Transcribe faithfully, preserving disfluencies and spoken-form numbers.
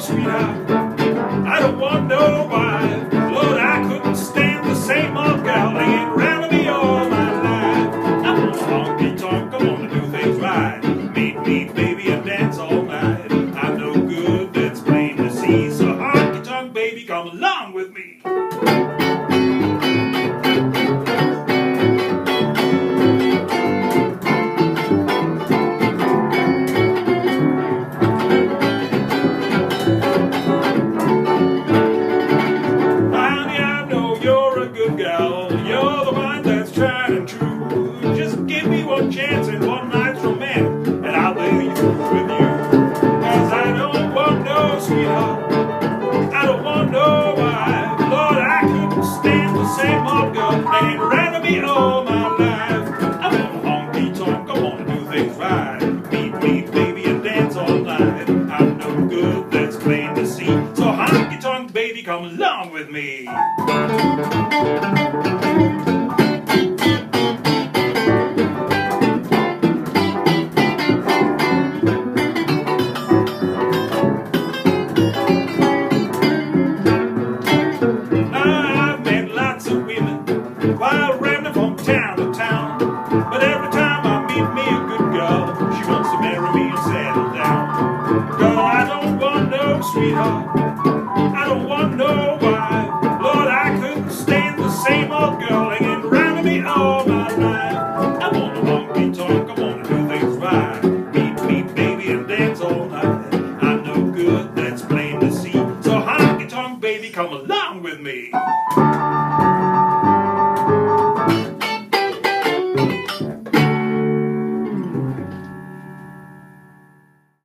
sweetheart, I don't want no wife. Lord, I couldn't stand the same old gal hanging around me all my life. I want a honky tonk, I want to do things right. Meet me, baby, and dance all night. I'm no good, that's plain to see. So honky tonk, baby, come along with me. You're the one that's tried and true. Just give me one chance and one night's romance, and I'll lay you through with you. Cause I don't want no sweetheart, I don't want no wife. Lord, I couldn't stand the same old girl hanging around me all my life. I want a honky tonk, I want to do things right. Meet me, baby, and dance all night. I'm no good, that's plain to see. So honky tonk, baby, come along with me. While rambling from town to town, but every time I meet me a good girl, she wants to marry me and settle down. Girl, I don't want no sweetheart, I don't want no wife. Lord, I couldn't stand the same old girl hanging around me all my life. I want a honky tonk, I want to do things right. Meet me, baby, and dance all night. I'm no good, that's plain to see. So honky tonk, baby, come along with me.